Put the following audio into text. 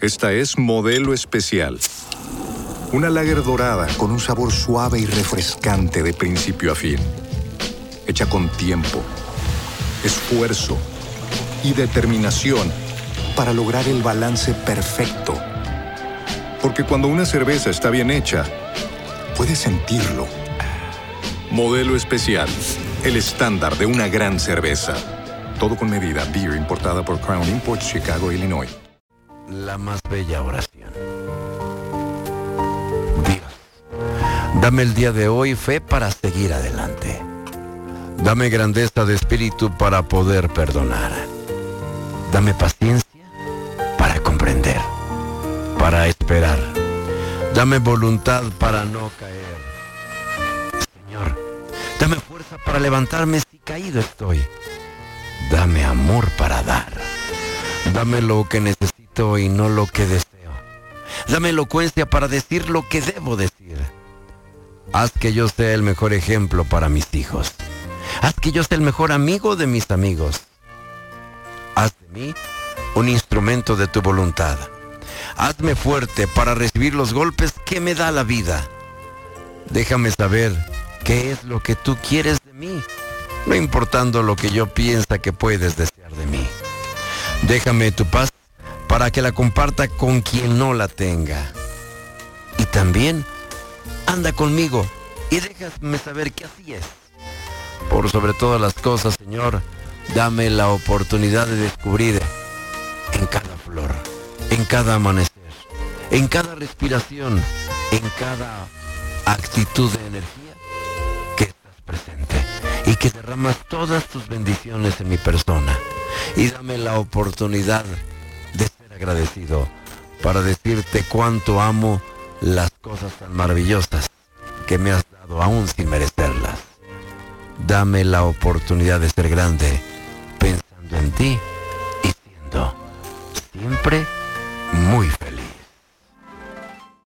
Esta es Modelo Especial. Una lager dorada con un sabor suave y refrescante de principio a fin. Hecha con tiempo, esfuerzo y determinación para lograr el balance perfecto. Porque cuando una cerveza está bien hecha, puedes sentirlo. Modelo Especial, el estándar de una gran cerveza. Todo con medida. Beer importada por Crown Imports, Chicago, Illinois. La más bella oración. Dios, dame el día de hoy fe para seguir adelante. Dame grandeza de espíritu para poder perdonar. Dame paciencia para comprender, para esperar. Dame voluntad para no caer. Señor, dame fuerza para levantarme si caído estoy. Dame amor para dar. Dame lo que necesito y no lo que deseo. Dame elocuencia para decir lo que debo decir. Haz que yo sea el mejor ejemplo para mis hijos. Haz que yo sea el mejor amigo de mis amigos. Haz de mí un instrumento de tu voluntad. Hazme fuerte para recibir los golpes que me da la vida. Déjame saber qué es lo que tú quieres de mí, no importando lo que yo piensa que puedes desear de mí. Déjame tu paz para que la comparta con quien no la tenga. Y también anda conmigo y déjame saber que así es. Por sobre todas las cosas, Señor, dame la oportunidad de descubrir en cada flor, en cada amanecer, en cada respiración, en cada actitud de energía, que estás presente y que derramas todas tus bendiciones en mi persona. Y dame la oportunidad de ser agradecido para decirte cuánto amo las cosas tan maravillosas que me has dado aún sin merecerlas. Dame la oportunidad de ser grande pensando en ti y siendo siempre